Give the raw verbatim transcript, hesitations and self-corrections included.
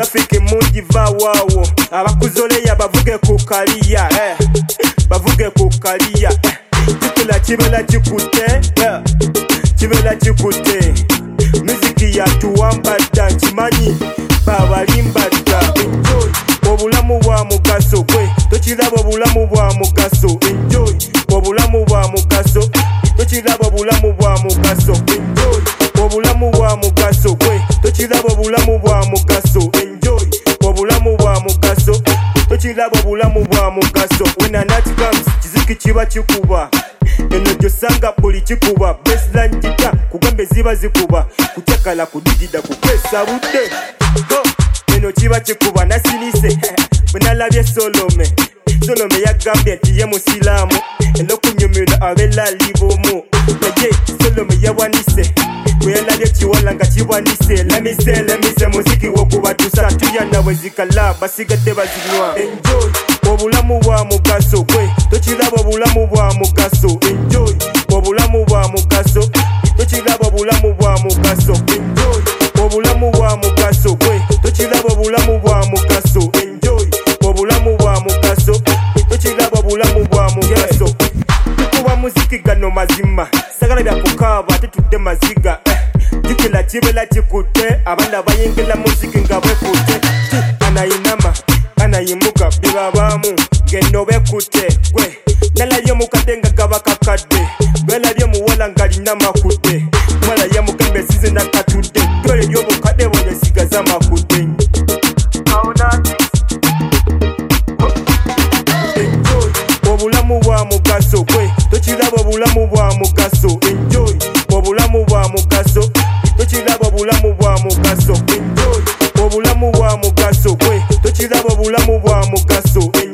traffic mungi va waawo abakuzoleya bavuge ku kaliya eh. bavuge ku kaliya eh. Jukila kibela kikute yeah. Kibela kikute muziki yatuwambadda nkimanyi babalimbadda enjoy obulamu bwa mugaso gwe tokiraba obulamu bwa mugaso enjoy obulamu bwa mugaso tokiraba obulamu bwa mugaso enjoy obulamu bwa mugaso gwe tokiraba obulamu bwa mugaso enjoy obulamu bwa mugaso tokiraba obulamu bwa mugaso when a night comes kiziki kiba kikuba eno gyosanga buli kikuba baseline gita kugambe ziba zikuba kucakala kudigida kupesa budde eno kiba kikuba nasinise bwenalabye Solome Solome yagambye nti ye musiraamu enokunyumira abela libomu naye Solome yawanise bweyalabye kiwala nga kiwanise lemise lemise muziki wokubatusa tuyana bwezikala basigadde bazinywa enjoy obulamu bwa mugaso gwe tokiraba obulamu bwa mugaso enjoy obulamu bwa mugaso tokiraba obulamu bwa mugaso enjoy obulamu bwa mugaso gwe tokiraba obulamu bwa mugaso enjoy obulamu bwa mugaso tokiraba obulamu bwa mugaso tukuba muziki gano mazima sagala byakukaaba tetudde maziga eh. Jukila kibela kikute abana bayingila muziki nga bwekute anayinama anayimuka bibabamu ngeno bekute gwe nalabye mukadde nga gaba kakadde gwelabye muwala nga alina makudde mwala yamugembe zize nakatudde dole lyobukadde bonyesigaza makudde enjoy obulamu bwa mugaso gwe tokiraba obulamu bwa mugaso enjoy obulamu bwa mugaso tokiraba obulamu bwa mugaso enjoy obulamu bwa mugaso gwe tokiraba obulamu bwa mugaso